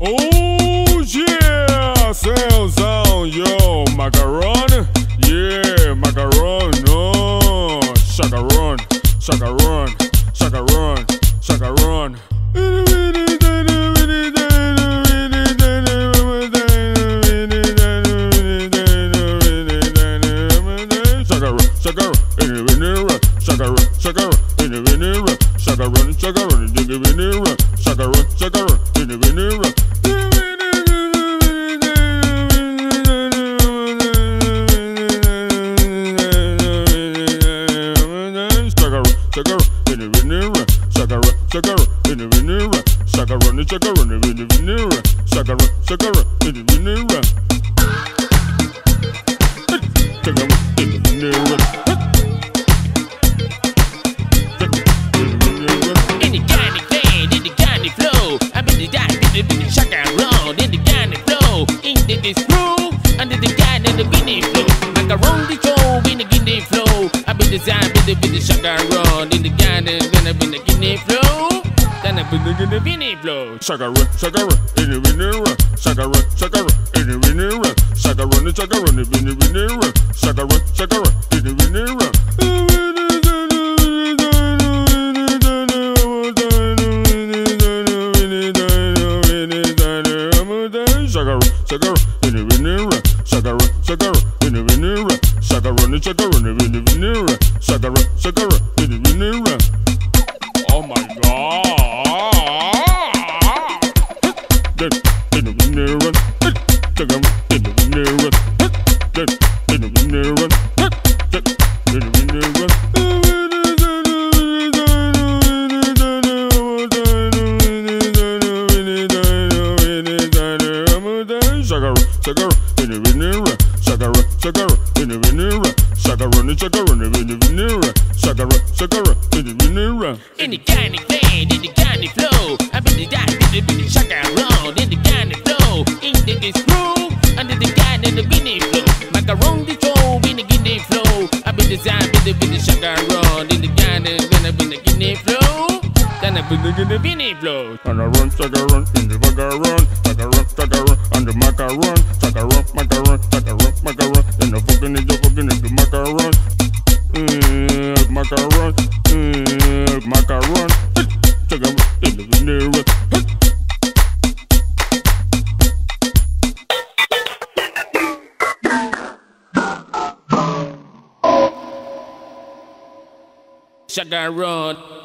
Oh yeah, sounds on yo, macaron. Yeah, macaron. No, shacaron, shacaron, shacaron, shacaron. Shakara, shakara, in the vinera, shakara, shakara, in the vinera, shakara, shakara, in the vinera, shakara, shakara, in the vinera. Shakara, shakara, in the vinera, shakara, shakara, in the vinera, shakara, shakara, in the vinera, shakara, shakara, in the vinera. Oh my God. Any kind of thing, any kind of flow. I been the guy, been the shaka around. In the kind of flow, in the screw, under the guy in the beanie flow. Macaron the show, in the guinea flow. I been the design, been the shaka around. In the guy in the guinea flow. Then I been the beanie flow. And I run, shaka run, in the macaron, shaka run, and the macaron, shaka run, macaron, shaka run, macaron, and the fucking is the macaron. Macaron, macaron, shaka in the vinera. Shaka run.